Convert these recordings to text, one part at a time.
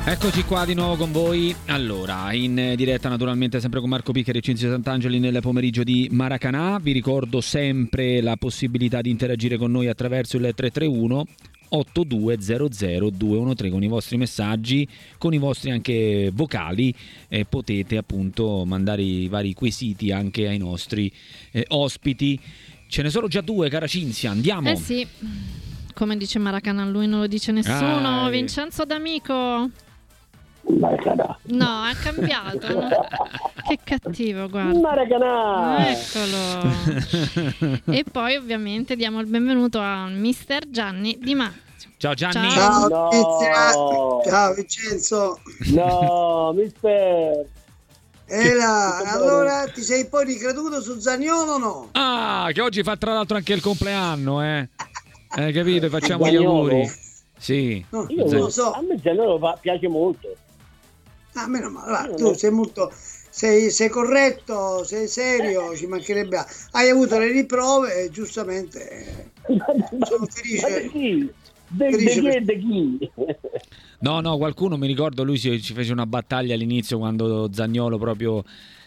Eccoci qua di nuovo con voi. Allora, in diretta naturalmente sempre con Marco Piccari e Cinzia Sant'Angeli nel pomeriggio di Maracanã. Vi ricordo sempre la possibilità di interagire con noi attraverso il 331 8200 213 con i vostri messaggi, con i vostri anche vocali, potete appunto mandare i vari quesiti anche ai nostri ospiti. Ce ne sono già due, cara Cinzia, andiamo. Eh sì, come dice Maracanã, lui non lo dice nessuno. Vincenzo D'Amico. No, ha cambiato. Che cattivo, guarda. Maracanã. Eccolo. E poi ovviamente diamo il benvenuto a Mister Gianni Di Marzio. Ciao Gianni. Ciao, No. ciao Vincenzo. No, mister. Allora ti sei poi ricreduto su Zaniolo o no? Ah, che oggi fa tra l'altro anche il compleanno, capito? Facciamo gli Zaniolo? auguri. Sì. No, Io non lo so. A me Zaniolo piace molto. Meno male, tu sei molto sei corretto, sei serio, ci mancherebbe. Hai avuto le riprove e giustamente sono felice. De chi? No, qualcuno mi ricordo, lui ci fece una battaglia all'inizio quando Zaniolo proprio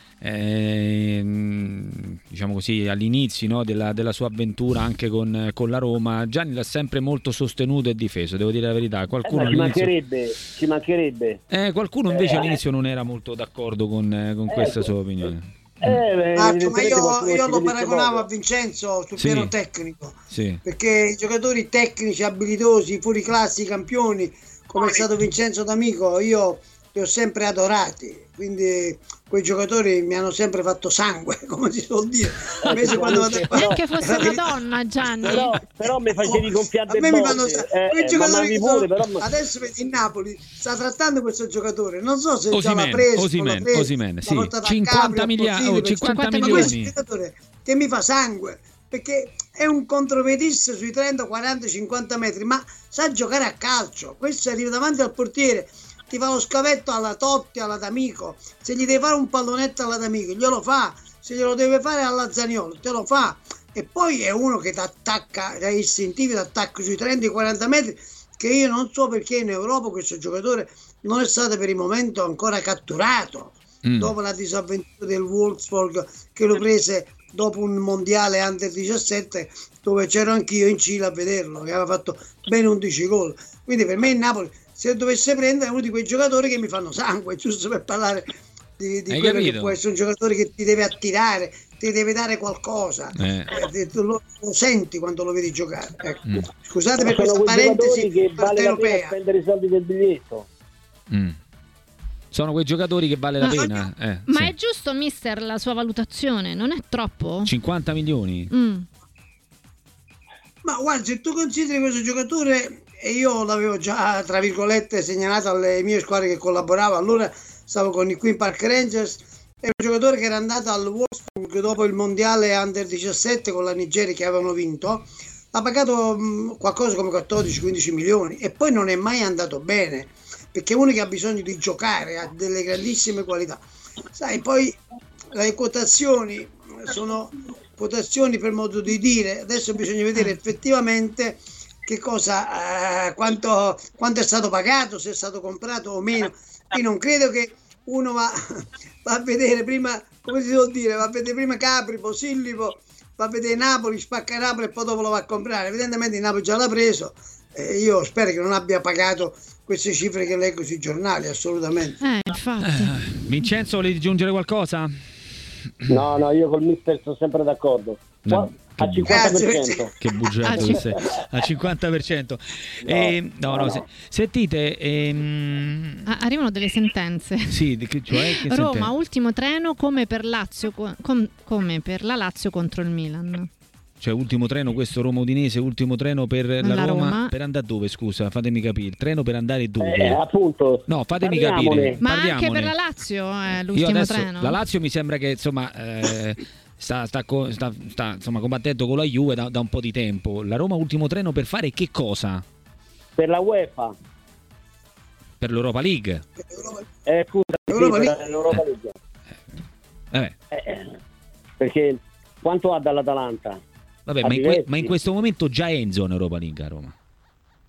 diciamo così all'inizio, no, della sua avventura anche con la Roma. Gianni l'ha sempre molto sostenuto e difeso, devo dire la verità. Qualcuno ci mancherebbe. Qualcuno invece all'inizio non era molto d'accordo con questa sua opinione. Ma io lo paragonavo a Vincenzo sul piano tecnico, perché i giocatori tecnici abilitosi, fuori classi, campioni come è stato Vincenzo D'Amico, io li ho sempre adorati, quindi quei giocatori mi hanno sempre fatto sangue, come si suol dire. Neanche fosse una donna, Gianni. Però mi facevi gonfiare a me mi fanno quei giocatori che pure, però... adesso vedi il Napoli sta trattando questo giocatore, non so se già Osimhen, l'ha preso, Osimhen, sì. 50 milioni. Ma questo giocatore che mi fa sangue, perché è un contropiedista sui 30, 40, 50 metri, ma sa giocare a calcio. Questo arriva davanti al portiere, ti fa lo scavetto alla Totti, alla D'Amico. Se gli deve fare un pallonetto alla D'Amico, glielo fa. Se glielo deve fare alla Zaniolo, te lo fa. E poi è uno che ti attacca, ha istintivi d'attacco sui 30-40 metri, che io non so perché in Europa questo giocatore non è stato per il momento ancora catturato. Dopo la disavventura del Wolfsburg, che lo prese dopo un mondiale under 17 dove c'ero anch'io in Cile a vederlo, che aveva fatto ben 11 gol. Quindi per me il Napoli, se dovesse prendere, è uno di quei giocatori che mi fanno sangue, giusto per parlare di quello capito? Che può essere un giocatore che ti deve attirare, ti deve dare qualcosa, lo senti quando lo vedi giocare. Ecco. Scusate per questa parentesi che vale europea. la pena spendere i soldi del biglietto. Sono quei giocatori che vale la pena. Ma è giusto, mister, la sua valutazione? Non è troppo? 50 milioni? Ma guarda, se tu consideri questo giocatore, e io l'avevo già, tra virgolette, segnalato alle mie squadre che collaboravo, allora stavo con i Queen Park Rangers, è un giocatore che era andato al Wolfsburg dopo il mondiale under 17 con la Nigeria che avevano vinto, ha pagato qualcosa come 14-15 milioni e poi non è mai andato bene, perché uno che ha bisogno di giocare, ha delle grandissime qualità. Sai, poi le quotazioni sono quotazioni per modo di dire, adesso bisogna vedere effettivamente che cosa, quanto è stato pagato, se è stato comprato o meno. Io non credo che uno va a vedere prima, come si vuol dire, va a vedere prima Capri, Posillipo, va a vedere Napoli, spacca Napoli e poi dopo lo va a comprare. Evidentemente il Napoli già l'ha preso, io spero che non abbia pagato queste cifre che leggo sui giornali, assolutamente. Infatti. Vincenzo, volevi aggiungere qualcosa? No, io col mister sono sempre d'accordo. Al 50%. Che bugiardo sei. Al 50%. Sentite, arrivano delle sentenze. Sì, che Roma, sentenze? ultimo treno come per Lazio come per la Lazio contro il Milan. Cioè ultimo treno, questo Roma Udinese, ultimo treno per la Roma. Per andare dove, scusa? Fatemi capire. Il treno per andare dove? Appunto. No, fatemi capire. Ma anche per la Lazio è l'ultimo treno. La Lazio mi sembra che insomma sta insomma combattendo con la Juve da un po' di tempo. La Roma ultimo treno per fare che cosa? Per la UEFA. Per l'Europa League. L'Europa League. Perché quanto ha dall'Atalanta? Vabbè, ma in questo momento già è in zona Europa League a Roma.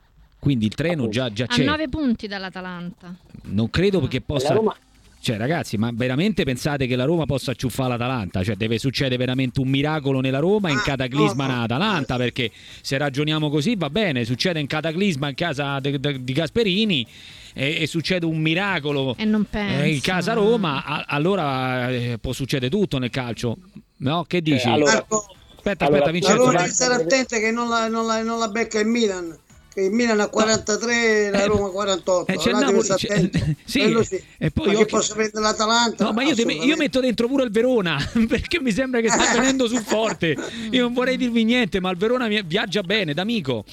quindi il treno già c'è. A 9 punti dall'Atalanta. Non credo che possa... La Roma... Cioè ragazzi, ma veramente pensate che la Roma possa acciuffare l'Atalanta? Cioè deve succedere veramente un miracolo nella Roma e in cataclisma nell'Atalanta, perché se ragioniamo così va bene, succede un cataclisma in casa di Gasperini e succede un miracolo e non penso. In casa Roma, allora può succedere tutto nel calcio, no? Che dici? Aspetta Vincenzo. La Roma deve stare attenta che non la becca il Milan. Il Milan a 43, la Roma 48. C'è Napoli, sì. E poi io posso prendere l'Atalanta. No, ma io metto dentro pure il Verona perché mi sembra che sta venendo su forte. Io non vorrei dirvi niente, ma il Verona viaggia bene, d'amico.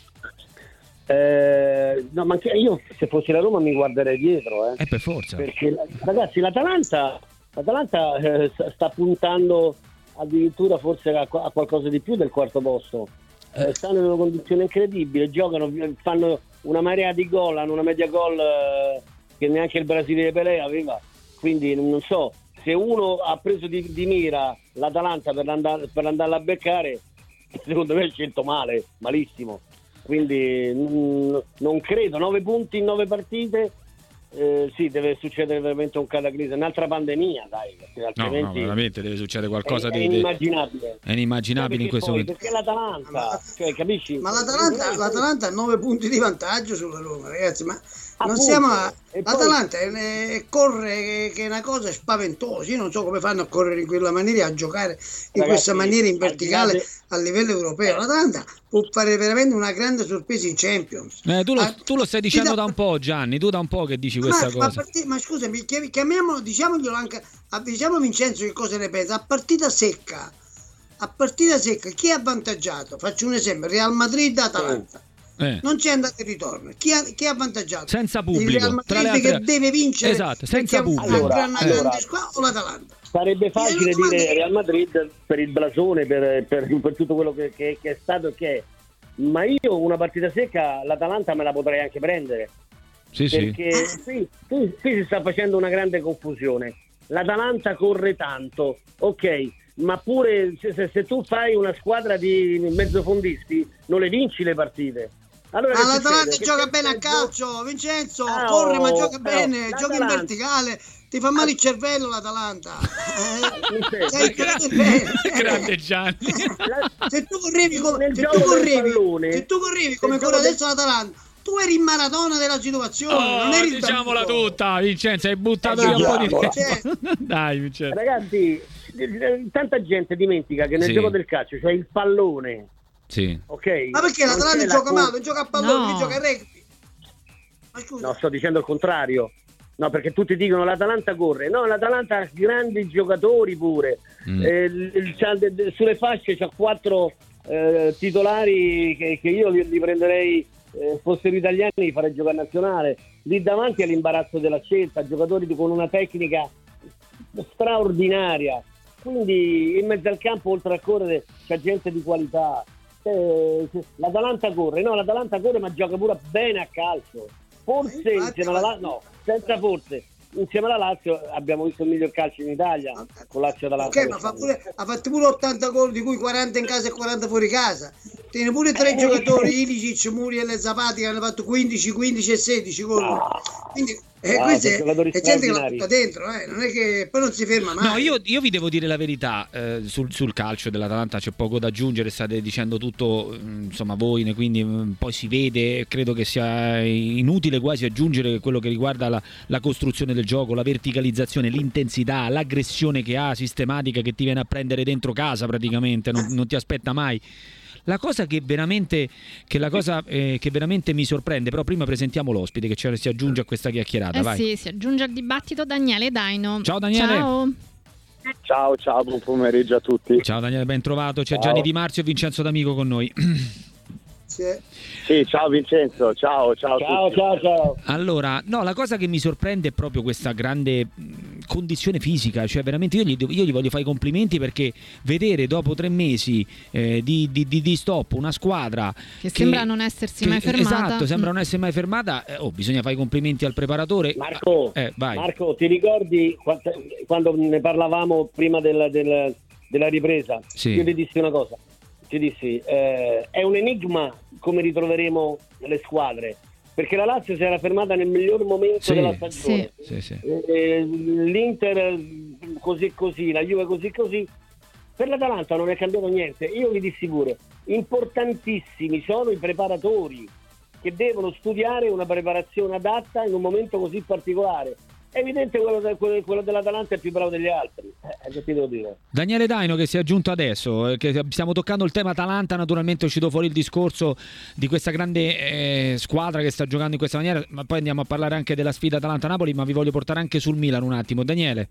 No, ma anche io se fossi la Roma mi guarderei dietro. Per forza. Perché ragazzi, l'Atalanta sta puntando addirittura forse a qualcosa di più del quarto posto. Stanno in una condizione incredibile, giocano, fanno una marea di gol, hanno una media gol che neanche il Brasile Pelé aveva, quindi non so, se uno ha preso di mira l'Atalanta per andarla a beccare, secondo me è scelto malissimo, quindi non credo. 9 punti in 9 partite, sì, deve succedere veramente un cataclisma, un'altra pandemia, dai, altrimenti no, veramente deve succedere qualcosa è inimmaginabile. È inimmaginabile in questo momento. Perché l'Atalanta, capisci? Ma l'Atalanta ha 9 punti di vantaggio sulla Roma, ragazzi, ma non siamo l'Atalanta corre che è una cosa spaventosa. Io non so come fanno a correre in quella maniera, a giocare in questa maniera in verticale a livello europeo. L'Atalanta può fare veramente una grande sorpresa in Champions. Tu lo stai dicendo da un po', Gianni, tu da un po' che dici questa cosa. Ma scusami, chiamiamolo, diciamoglielo anche, diciamo Vincenzo che cosa ne pensa. A partita secca, chi è avvantaggiato? Faccio un esempio, Real Madrid-Atalanta. Non c'è andata e ritorno. Chi è avvantaggiato? Senza pubblico. Il Real Madrid che deve vincere, esatto, senza pubblico. Una grande squadra, o l'Atalanta? Sarebbe facile dire Real Madrid per il blasone, per tutto quello che è stato e che è. Ma io una partita secca l'Atalanta me la potrei anche prendere. Sì, perché qui si sta facendo una grande confusione. L'Atalanta corre tanto, ok, ma pure se tu fai una squadra di mezzofondisti non le vinci le partite. Allora l'Atalanta gioca bene a calcio, Vincenzo, corre ma gioca bene, gioca in verticale, ti fa male il cervello l'Atalanta. Grande Gianni. Se tu correvi come corre adesso l'Atalanta, tu eri in maratona della situazione, non eri diciamola tutta, Vincenzo, hai buttato via un po' di tempo. Dai, Vincenzo. Ragazzi, tanta gente dimentica che nel gioco del calcio c'è il pallone. Sì. Ok. Ma perché l'Atalanta gioca male, non gioca a pallone, non gioca a rugby? Ma scusa. No, sto dicendo il contrario. No, perché tutti dicono l'Atalanta corre. No, l'Atalanta ha grandi giocatori pure. Sulle fasce c'ha 4 titolari che io li prenderei, fossero italiani, li farei giocare nazionale. Lì davanti è l'imbarazzo della scelta, giocatori con una tecnica straordinaria. Quindi in mezzo al campo, oltre a correre, c'è gente di qualità. L'Atalanta corre, ma gioca pure bene a calcio. Forse insieme alla senza forse. Insieme alla Lazio abbiamo visto il miglior calcio in Italia con Lazio Atalanta. Ok, ma ha fatto pure 80 gol, di cui 40 in casa e 40 fuori casa. Tiene pure 3 giocatori, Ilicic, Muriel e Zapati, che hanno fatto 15 e 16 gol. Quindi questa è gente che la butta dentro, non è che poi non si ferma mai. No, io vi devo dire la verità, sul calcio dell'Atalanta c'è poco da aggiungere, state dicendo tutto, insomma, voi, quindi poi si vede. Credo che sia inutile quasi aggiungere quello che riguarda la costruzione del gioco, la verticalizzazione, l'intensità, l'aggressione che ha sistematica, che ti viene a prendere dentro casa praticamente, non ti aspetta mai. La cosa che veramente mi sorprende, però prima presentiamo l'ospite che si aggiunge a questa chiacchierata. Vai. Sì, si aggiunge al dibattito Daniele Daino. Ciao Daniele. Ciao, buon pomeriggio a tutti. Ciao Daniele, ben trovato. C'è Gianni Di Marzio e Vincenzo D'Amico con noi. Sì, ciao Vincenzo, ciao. Allora, la cosa che mi sorprende è proprio questa grande condizione fisica, cioè veramente io gli voglio fare i complimenti, perché vedere dopo 3 mesi di stop una squadra che sembra non essersi mai fermata. Esatto, sembra non essere mai fermata. Bisogna fare i complimenti al preparatore. Marco, vai. Marco, ti ricordi quando ne parlavamo prima della ripresa? Sì. Io ti dissi una cosa. ti dissi, è un enigma come ritroveremo le squadre, perché la Lazio si era fermata nel miglior momento della stagione, sì. L'Inter così, la Juve così. Per l'Atalanta non è cambiato niente. Io vi dissi pure, importantissimi sono i preparatori che devono studiare una preparazione adatta in un momento così particolare. È evidente quello dell'Atalanta è più bravo degli altri, che ti devo dire. Daniele Daino che si è aggiunto adesso, che stiamo toccando il tema Atalanta, naturalmente è uscito fuori il discorso di questa grande squadra che sta giocando in questa maniera, ma poi andiamo a parlare anche della sfida Atalanta-Napoli, ma vi voglio portare anche sul Milan un attimo. Daniele.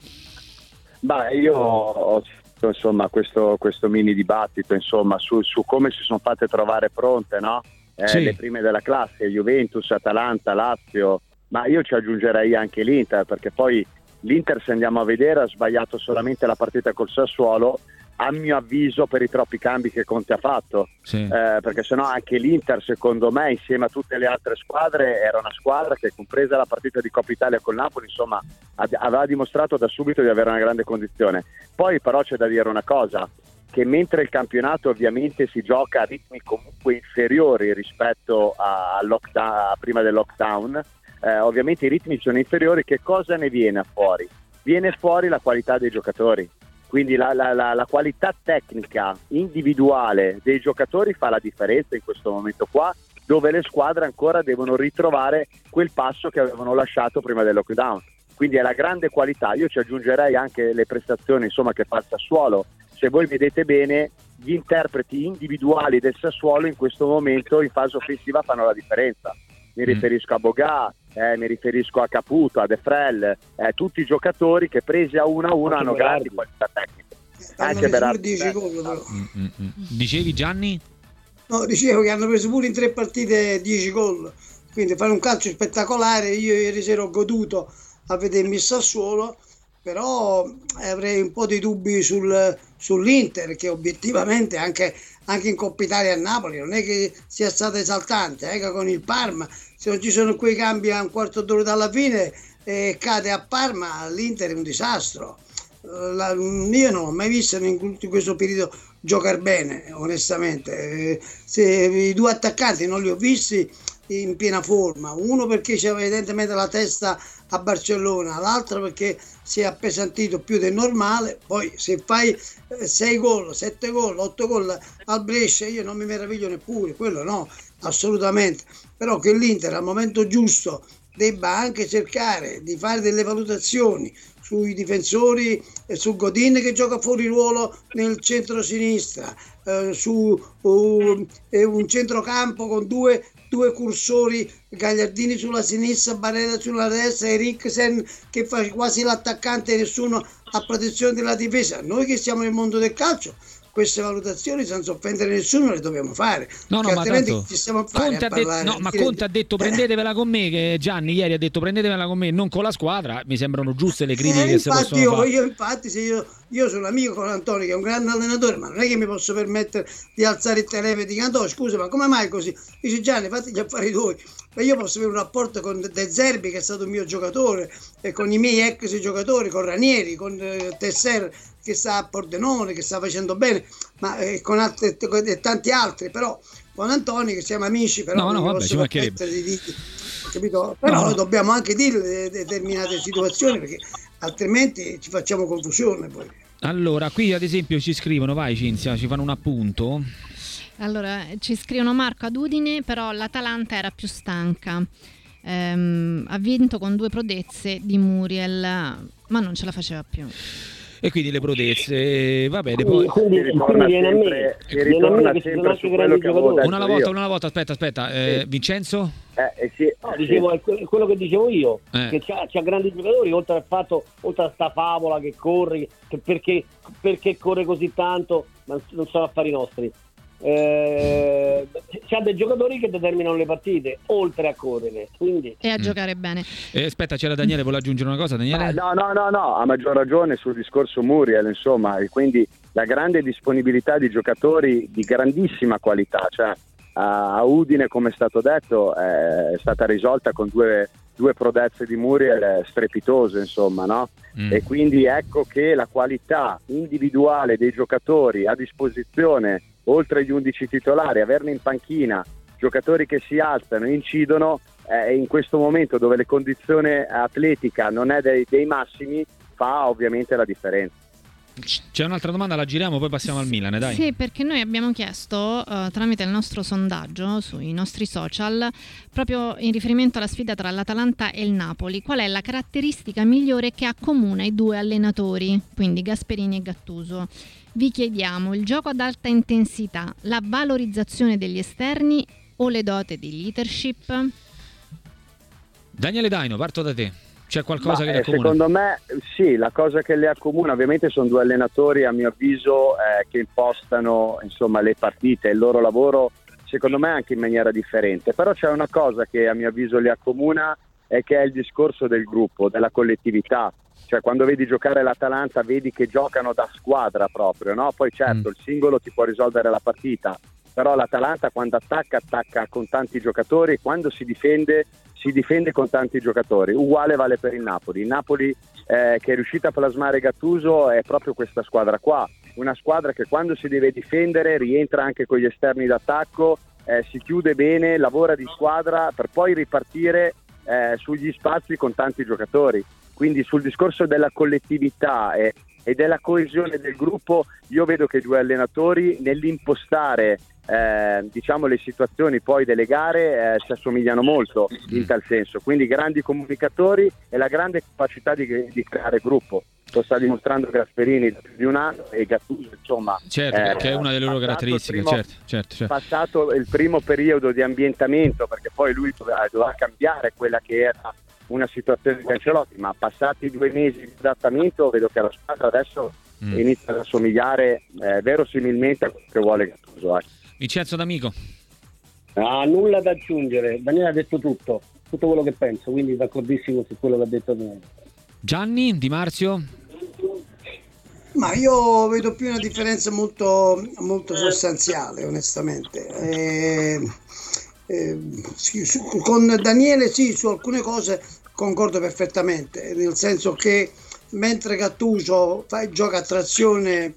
Io ho insomma questo mini dibattito insomma su come si sono fatte trovare pronte, no? Le prime della classe, Juventus, Atalanta, Lazio, ma io ci aggiungerei anche l'Inter, perché poi l'Inter, se andiamo a vedere, ha sbagliato solamente la partita col Sassuolo, a mio avviso, per i troppi cambi che Conte ha fatto, perché sennò anche l'Inter, secondo me, insieme a tutte le altre squadre, era una squadra che, compresa la partita di Coppa Italia con Napoli, insomma, aveva dimostrato da subito di avere una grande condizione. Poi però c'è da dire una cosa, che mentre il campionato ovviamente si gioca a ritmi comunque inferiori rispetto a prima del lockdown, ovviamente i ritmi sono inferiori, che cosa ne viene fuori? Viene fuori la qualità dei giocatori, quindi la qualità tecnica individuale dei giocatori fa la differenza in questo momento qua, dove le squadre ancora devono ritrovare quel passo che avevano lasciato prima del lockdown, quindi è la grande qualità. Io ci aggiungerei anche le prestazioni insomma che fa il Sassuolo. Se voi vedete bene, gli interpreti individuali del Sassuolo in questo momento in fase offensiva fanno la differenza. Mi riferisco a Bogà, mi riferisco a Caputo, a De Frel, tutti i giocatori che presi a uno hanno grandi qualità tecniche. Anche Berardi. 10 gol, però. Dicevi, Gianni? No, dicevo che hanno preso pure in 3 partite 10 gol, quindi fare un calcio spettacolare. Io ieri sera ho goduto a vedermi il Sassuolo, però avrei un po' di dubbi sull'Inter, che obiettivamente anche in Coppa Italia a Napoli non è che sia stata esaltante, che con il Parma, se non ci sono quei cambi a un quarto d'ora dalla fine cade a Parma, l'Inter è un disastro. Io non ho mai visto in questo periodo giocare bene, onestamente. Se i 2 attaccanti non li ho visti in piena forma, uno perché c'aveva evidentemente la testa a Barcellona, l'altro perché si è appesantito più del normale. Poi se fai 6 gol, 7 gol, 8 gol al Brescia, io non mi meraviglio neppure, quello no, assolutamente. Però che l'Inter al momento giusto debba anche cercare di fare delle valutazioni sui difensori, su Godin che gioca fuori ruolo nel centro-sinistra, su un centrocampo con due cursori, Gagliardini sulla sinistra, Barella sulla destra, Eriksen che fa quasi l'attaccante e nessuno a protezione della difesa. Noi che siamo nel mondo del calcio queste valutazioni, senza offendere nessuno, le dobbiamo fare. No, ma altrimenti tanto ci stiamo a fare Conte ha detto prendetevela con me, che Gianni ieri ha detto prendetevela con me, non con la squadra. Mi sembrano giuste le critiche che si possono fare. Infatti se io sono amico con Antonio, che è un grande allenatore, ma non è che mi posso permettere di alzare il telefono e dire Antonio scusa, ma come mai così? Dice Gianni, fatti gli affari tuoi. Ma io posso avere un rapporto con De Zerbi, che è stato un mio giocatore, e con i miei ex giocatori, con Ranieri, con Tesser che sta a Pordenone, che sta facendo bene, ma con tanti altri, però con Antonio che siamo amici, però non posso permettere di dire, capito? Però noi dobbiamo anche dire determinate situazioni, perché altrimenti ci facciamo confusione poi. Allora, qui ad esempio ci scrivono, vai Cinzia, ci fanno un appunto. Allora, ci scrivono Marco ad Udine, però l'Atalanta era più stanca. Ha vinto con 2 prodezze di Muriel, ma non ce la faceva più. E quindi le prodezze, va bene. Quindi viene a me sempre su quello che avevo detto. Una volta, aspetta. Vincenzo? Dicevo, è quello che dicevo io, che c'ha grandi giocatori, oltre a sta favola che corre, perché corre così tanto, ma non sono affari nostri. C'ha dei giocatori che determinano le partite oltre a correre, quindi e a giocare bene. Aspetta, c'era Daniele, vuole aggiungere una cosa, Daniele? No, ha maggior ragione sul discorso Muriel, insomma, e quindi la grande disponibilità di giocatori di grandissima qualità, cioè a Udine, come è stato detto, è stata risolta con due prodezze di Muriel strepitose, insomma, no? E quindi ecco che la qualità individuale dei giocatori a disposizione oltre agli 11 titolari, averne in panchina giocatori che si alzano, incidono, in questo momento dove la condizione atletica non è dei massimi, fa ovviamente la differenza. C'è un'altra domanda, la giriamo, poi passiamo al Milan, dai. Sì, perché noi abbiamo chiesto tramite il nostro sondaggio sui nostri social, proprio in riferimento alla sfida tra l'Atalanta e il Napoli, qual è la caratteristica migliore che accomuna i due allenatori, quindi Gasperini e Gattuso. Vi chiediamo: il gioco ad alta intensità, la valorizzazione degli esterni o le doti di leadership? Daniele Daino, parto da te. C'è qualcosa che li accomuna? Secondo me sì, la cosa che li accomuna ovviamente sono due allenatori, a mio avviso, che impostano insomma le partite, il loro lavoro secondo me anche in maniera differente, però c'è una cosa che a mio avviso li accomuna, e che è il discorso del gruppo, della collettività. Cioè quando vedi giocare l'Atalanta vedi che giocano da squadra proprio, no? Poi certo il singolo ti può risolvere la partita, però l'Atalanta quando attacca con tanti giocatori, quando si difende con tanti giocatori. Uguale vale per il Napoli. Il Napoli che è riuscito a plasmare Gattuso è proprio questa squadra qua, una squadra che quando si deve difendere rientra anche con gli esterni d'attacco, si chiude bene, lavora di squadra per poi ripartire sugli spazi con tanti giocatori. Quindi sul discorso della collettività e della coesione del gruppo, io vedo che i due allenatori nell'impostare diciamo le situazioni poi delle gare si assomigliano molto in tal senso, quindi grandi comunicatori e la grande capacità di creare gruppo. Lo sta dimostrando Gasperini da più di un anno, e Gattuso insomma certo, che è una delle loro caratteristiche. Certo. Passato il primo periodo di ambientamento, perché poi lui doveva cambiare quella che era una situazione di Ancelotti, ma passati 2 mesi di adattamento vedo che la squadra adesso inizia ad assomigliare verosimilmente a quello che vuole Gattuso. Vincenzo D'Amico. Nulla da aggiungere, Daniele ha detto tutto quello che penso, quindi d'accordissimo su quello che ha detto Daniele. Gianni Di Marzio. Ma io vedo più una differenza molto, molto sostanziale, onestamente. Con Daniele sì, su alcune cose concordo perfettamente, nel senso che mentre Gattuso gioca a trazione,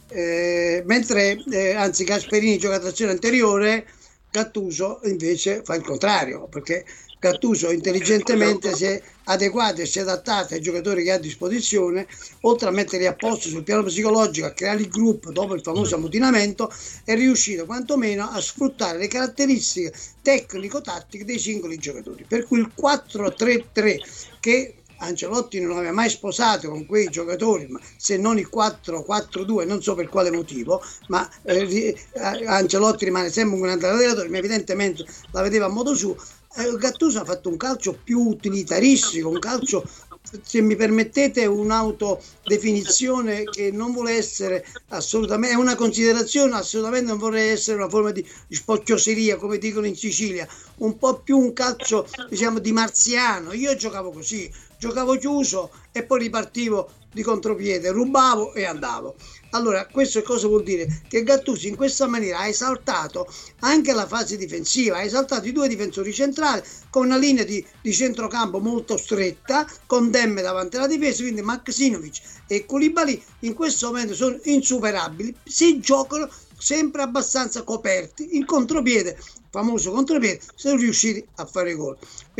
anzi Gasperini gioca a trazione anteriore, Gattuso invece fa il contrario, perché Gattuso intelligentemente si è adeguato e si è adattato ai giocatori che ha a disposizione, oltre a metterli a posto sul piano psicologico, a creare il gruppo dopo il famoso ammutinamento, è riuscito quantomeno a sfruttare le caratteristiche tecnico-tattiche dei singoli giocatori, per cui il 4-3-3 che Ancelotti non aveva mai sposato con quei giocatori, se non il 4-4-2, non so per quale motivo, ma Ancelotti rimane sempre un grande allenatore, ma evidentemente la vedeva a modo suo. Gattuso ha fatto un calcio più utilitaristico, un calcio, se mi permettete, un'autodefinizione che non vuole essere assolutamente, è una considerazione, assolutamente non vorrei essere una forma di spocchioseria, come dicono in Sicilia, un po' più un calcio, diciamo, di marziano. Io giocavo così, giocavo chiuso e poi ripartivo di contropiede, rubavo e andavo. Allora, questo cosa vuol dire? Che Gattuso in questa maniera ha esaltato anche la fase difensiva, ha esaltato i 2 difensori centrali con una linea di centrocampo molto stretta, con Demme davanti alla difesa, quindi Maksimovic e Koulibaly in questo momento sono insuperabili, si giocano sempre abbastanza coperti, il contropiede, famoso contropiede, sono riusciti a fare gol.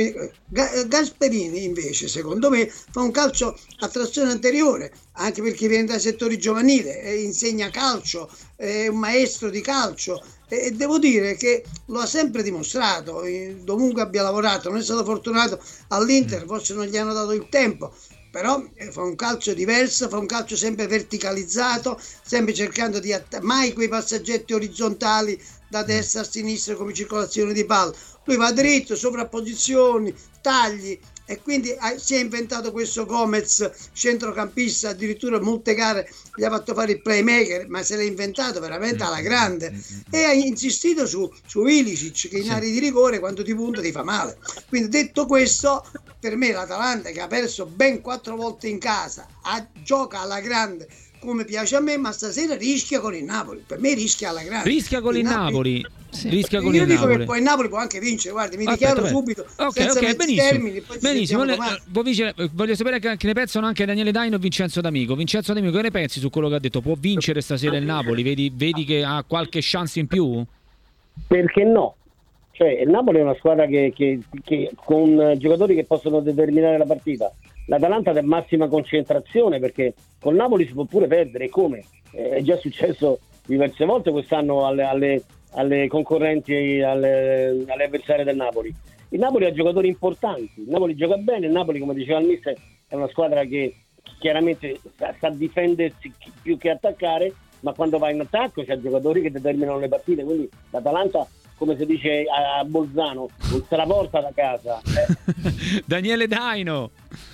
Gasperini invece, secondo me, fa un calcio a trazione anteriore, anche perché viene dai settori giovanili, insegna calcio, è un maestro di calcio, e devo dire che lo ha sempre dimostrato, dovunque abbia lavorato. Non è stato fortunato all'Inter, forse non gli hanno dato il tempo, però fa un calcio diverso, fa un calcio sempre verticalizzato, sempre cercando di mai quei passaggetti orizzontali da destra a sinistra come circolazione di palla. Lui va dritto, sovrapposizioni, tagli, e quindi si è inventato questo Gomez, centrocampista, addirittura molte gare gli ha fatto fare il playmaker, ma se l'ha inventato veramente alla grande, e ha insistito su Ilicic, che in area di rigore quando ti punta ti fa male. Quindi, detto questo, per me l'Atalanta, che ha perso ben 4 volte in casa, gioca alla grande come piace a me, ma stasera rischia con il Napoli. Per me rischia alla grande. Rischia con il Napoli. Sì. Rischia con Io il dico Napoli. che poi il Napoli può anche vincere, guardi, mi Aspetta, dichiaro subito. Ok, benissimo. Termini, poi Benissimo. ci Voglio sapere che ne pensano anche Daniele Daino e Vincenzo D'Amico. Vincenzo D'Amico, che ne pensi su quello che ha detto? Può vincere stasera il Napoli? Vedi che ha qualche chance in più? Perché no? Cioè, il Napoli è una squadra che con giocatori che possono determinare la partita. L'Atalanta è massima concentrazione, perché col Napoli si può pure perdere, come è già successo diverse volte quest'anno alle concorrenti, alle avversarie del Napoli. Il Napoli ha giocatori importanti, il Napoli gioca bene, il Napoli, come diceva il mister, è una squadra che chiaramente sa difendersi più che attaccare, ma quando va in attacco c'ha giocatori che determinano le partite, quindi l'Atalanta, come si dice a Bolzano, non se la porta da casa. Daniele Daino.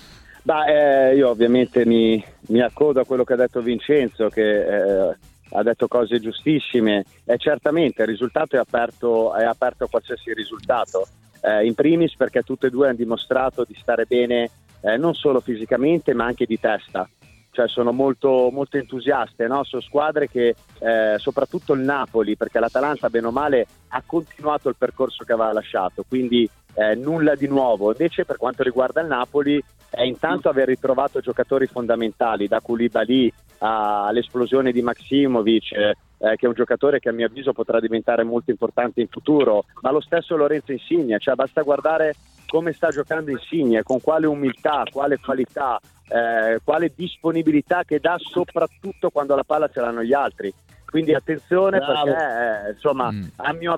Io ovviamente mi accodo a quello che ha detto Vincenzo, che ha detto cose giustissime. Certamente il risultato è aperto a qualsiasi risultato, in primis perché tutte e due hanno dimostrato di stare bene, non solo fisicamente ma anche di testa. Cioè sono molto, molto entusiaste, no? Sono squadre che, soprattutto il Napoli, perché l'Atalanta bene o male ha continuato il percorso che aveva lasciato, quindi nulla di nuovo. Invece per quanto riguarda il Napoli, intanto aver ritrovato giocatori fondamentali, da Koulibaly all'esplosione di Maksimovic, che è un giocatore che a mio avviso potrà diventare molto importante in futuro, ma lo stesso Lorenzo Insigne, cioè basta guardare come sta giocando Insigne, con quale umiltà, quale qualità, quale disponibilità che dà, soprattutto quando la palla ce l'hanno gli altri. Quindi attenzione. Bravo. Perché insomma a mio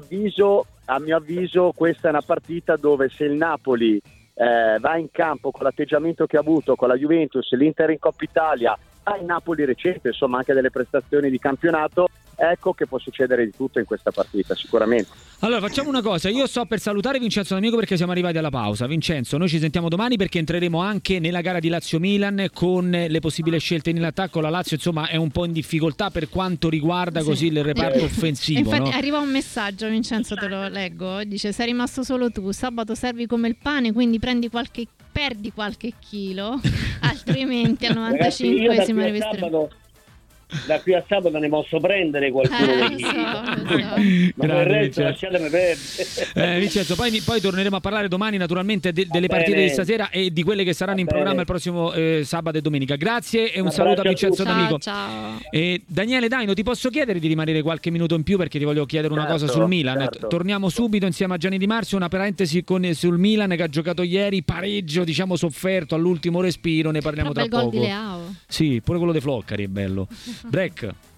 avviso questa è una partita dove, se il Napoli va in campo con l'atteggiamento che ha avuto con la Juventus, l'Inter in Coppa Italia, il Napoli recente, insomma anche delle prestazioni di campionato, ecco che può succedere di tutto in questa partita, sicuramente. Allora facciamo una cosa, io sto per salutare Vincenzo D'Amico perché siamo arrivati alla pausa. Vincenzo, noi ci sentiamo domani perché entreremo anche nella gara di Lazio-Milan con le possibili scelte in attacco. La Lazio insomma è un po' in difficoltà per quanto riguarda così il reparto offensivo. Infatti no? Arriva un messaggio, Vincenzo, te lo leggo, dice: sei rimasto solo tu, sabato servi come il pane, quindi perdi qualche chilo, altrimenti al 95esimo arriveremo. Da qui a sabato ne posso prendere qualcuno. Lo so. Ma per il resto lasciatemi perdere. Vincenzo, poi torneremo a parlare domani naturalmente delle partite di stasera e di quelle che saranno in programma il prossimo sabato e domenica. Grazie e un saluto a Vincenzo D'Amico. Ciao. Daniele Daino, ti posso chiedere di rimanere qualche minuto in più perché ti voglio chiedere una cosa sul Milan. Certo. Torniamo subito insieme a Gianni Di Marzio, una parentesi sul Milan che ha giocato ieri, pareggio diciamo sofferto all'ultimo respiro, ne parliamo tra poco. Gol di Leao. Sì, pure quello dei Floccari è bello. Break.